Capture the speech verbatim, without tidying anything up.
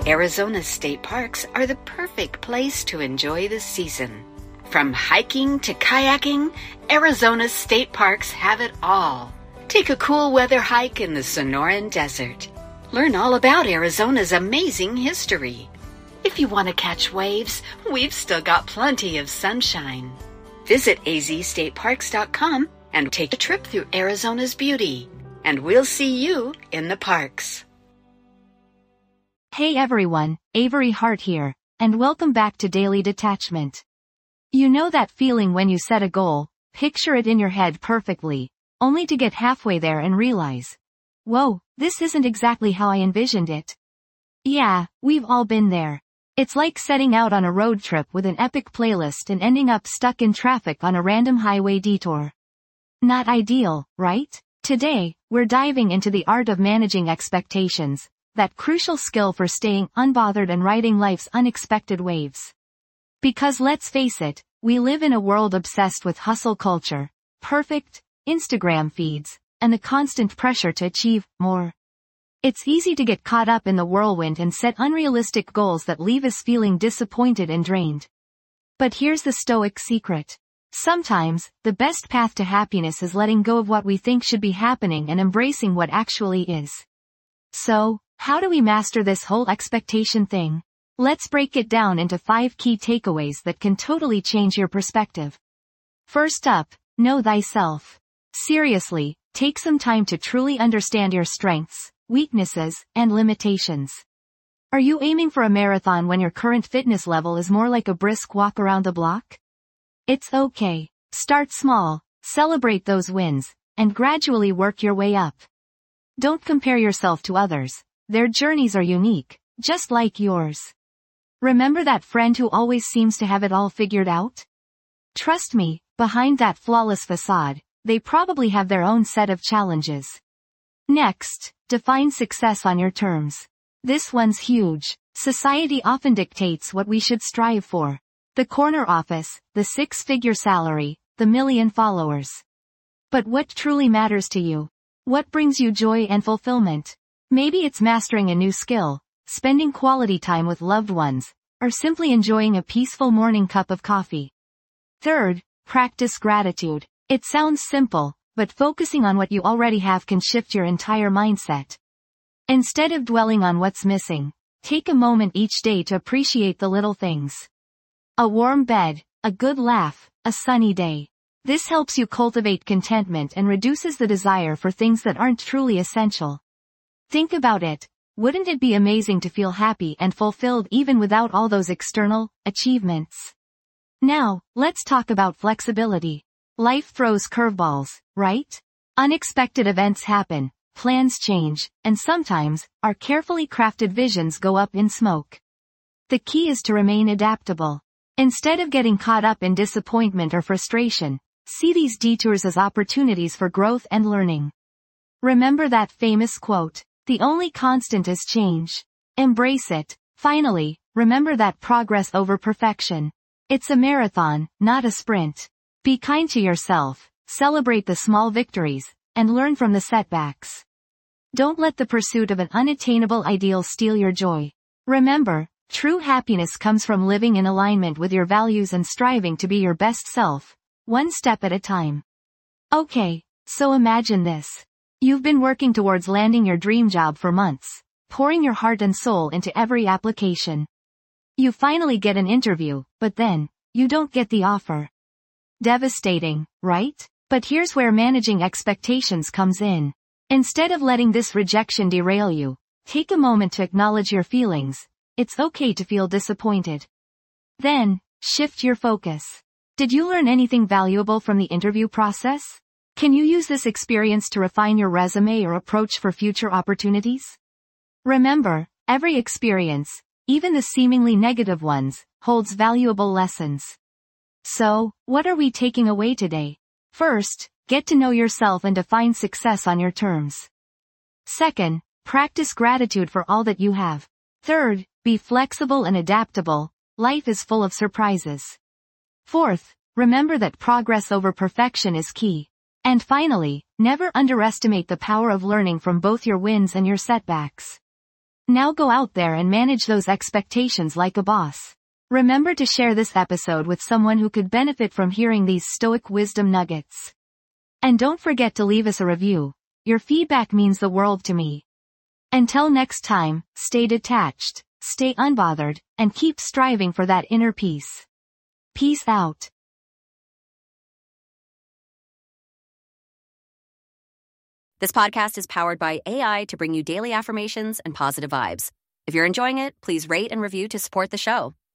Arizona state parks are the perfect place to enjoy the season. From hiking to kayaking, Arizona's state parks have it all. Take a cool weather hike in the Sonoran Desert. Learn all about Arizona's amazing history. If you want to catch waves, we've still got plenty of sunshine. Visit a z state parks dot com and take a trip through Arizona's beauty. And we'll see you in the parks. Hey everyone, Avery Hart here, and welcome back to Daily Detachment. You know that feeling when you set a goal, picture it in your head perfectly, only to get halfway there and realize, whoa, this isn't exactly how I envisioned it. Yeah, we've all been there. It's like setting out on a road trip with an epic playlist and ending up stuck in traffic on a random highway detour. Not ideal, right? Today, we're diving into the art of managing expectations, that crucial skill for staying unbothered and riding life's unexpected waves. Because let's face it, we live in a world obsessed with hustle culture, perfect Instagram feeds, and the constant pressure to achieve more. It's easy to get caught up in the whirlwind and set unrealistic goals that leave us feeling disappointed and drained. But here's the stoic secret. Sometimes, the best path to happiness is letting go of what we think should be happening and embracing what actually is. So, how do we master this whole expectation thing? Let's break it down into five key takeaways that can totally change your perspective. First up, know thyself. Seriously, take some time to truly understand your strengths, weaknesses, and limitations. Are you aiming for a marathon when your current fitness level is more like a brisk walk around the block? It's okay. Start small, celebrate those wins, and gradually work your way up. Don't compare yourself to others. Their journeys are unique, just like yours. Remember that friend who always seems to have it all figured out? Trust me, behind that flawless facade, they probably have their own set of challenges. Next, define success on your terms. This one's huge. Society often dictates what we should strive for. The corner office, the six-figure salary, the million followers. But what truly matters to you? What brings you joy and fulfillment? Maybe it's mastering a new skill, spending quality time with loved ones, or simply enjoying a peaceful morning cup of coffee. Third, practice gratitude. It sounds simple, but focusing on what you already have can shift your entire mindset. Instead of dwelling on what's missing, take a moment each day to appreciate the little things. A warm bed, a good laugh, a sunny day. This helps you cultivate contentment and reduces the desire for things that aren't truly essential. Think about it. Wouldn't it be amazing to feel happy and fulfilled even without all those external achievements? Now, let's talk about flexibility. Life throws curveballs, right? Unexpected events happen, plans change, and sometimes, our carefully crafted visions go up in smoke. The key is to remain adaptable. Instead of getting caught up in disappointment or frustration, see these detours as opportunities for growth and learning. Remember that famous quote, "The only constant is change." Embrace it. Finally, remember that progress over perfection. It's a marathon, not a sprint. Be kind to yourself, celebrate the small victories, and learn from the setbacks. Don't let the pursuit of an unattainable ideal steal your joy. Remember, true happiness comes from living in alignment with your values and striving to be your best self, one step at a time. Okay, so imagine this. You've been working towards landing your dream job for months, pouring your heart and soul into every application. You finally get an interview, but then, you don't get the offer. Devastating, right? But here's where managing expectations comes in. Instead of letting this rejection derail you, take a moment to acknowledge your feelings. It's okay to feel disappointed. Then, shift your focus. Did you learn anything valuable from the interview process? Can you use this experience to refine your resume or approach for future opportunities? Remember, every experience, even the seemingly negative ones, holds valuable lessons. So, what are we taking away today? First, get to know yourself and define success on your terms. Second, practice gratitude for all that you have. Third, be flexible and adaptable. Life is full of surprises. Fourth, remember that progress over perfection is key. And finally, never underestimate the power of learning from both your wins and your setbacks. Now go out there and manage those expectations like a boss. Remember to share this episode with someone who could benefit from hearing these Stoic wisdom nuggets. And don't forget to leave us a review. Your feedback means the world to me. Until next time, stay detached, stay unbothered, and keep striving for that inner peace. Peace out. This podcast is powered by A I to bring you daily affirmations and positive vibes. If you're enjoying it, please rate and review to support the show.